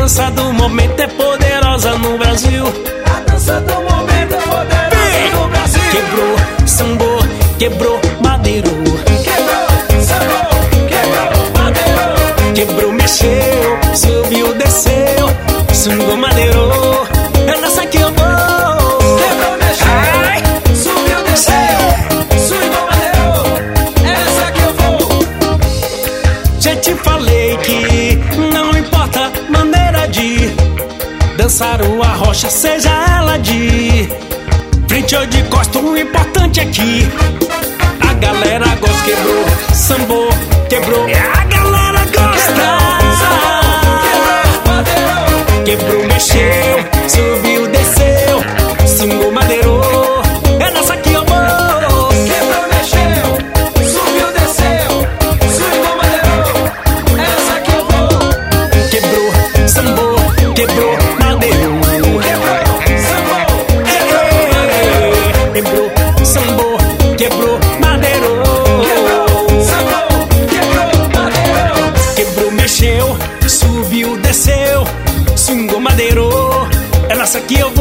dança do momento é poderosa no Brasil. A dança do momento é poderosa no Brasil. Quebrou, sambou, quebrou, madeiro. Quebrou, sambou, quebrou, madeiro. Quebrou, mexeu, subiu, desceu, sambou, madeiro. É nessa que eu vou. Quebrou, mexeu, subiu, desceu, swingou, madeiro. É nessa que eu vou. Já te falei que não importa maneira de dançar a rocha, seja ela de frente ou de costa, o importante é que a galera gosta. Quebrou, sambou, quebrou, a galera gosta. Quebrou, mexeu, subiu, desceu, swingou, madeiro. É nessa que eu vou. Quebrou, mexeu, subiu, desceu, swingou, madeiro. É nessa que eu vou. Quebrou, sambou, quebrou, madeiro. Quebrou, sambou, quebrou, madeiro. Quebrou, mexeu, subiu, desceu, swingou, madeiro. É nessa que eu